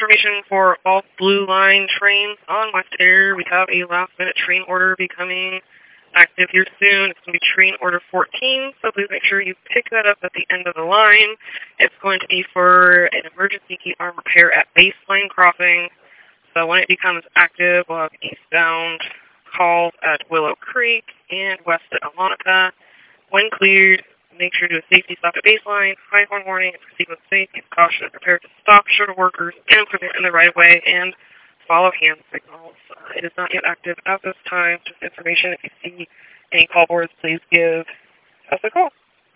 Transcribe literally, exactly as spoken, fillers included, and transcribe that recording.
information for all Blue Line trains on West Air. We have a last-minute train order becoming active here soon. It's going to be train order fourteen, so please make sure you pick that up at the end of the line. It's going to be for an emergency key arm repair at Baseline Crossing. So when it becomes active, we'll have eastbound calls at Willow Creek and west at Alonica. When cleared, make sure to do a safety stop at Baseline, high horn warning, and proceed with safety caution, prepare to stop short of workers and equipment in the right of way, and follow hand signals. Uh, it is not yet active at this time. Just information. If you see any call boards, please give us a call.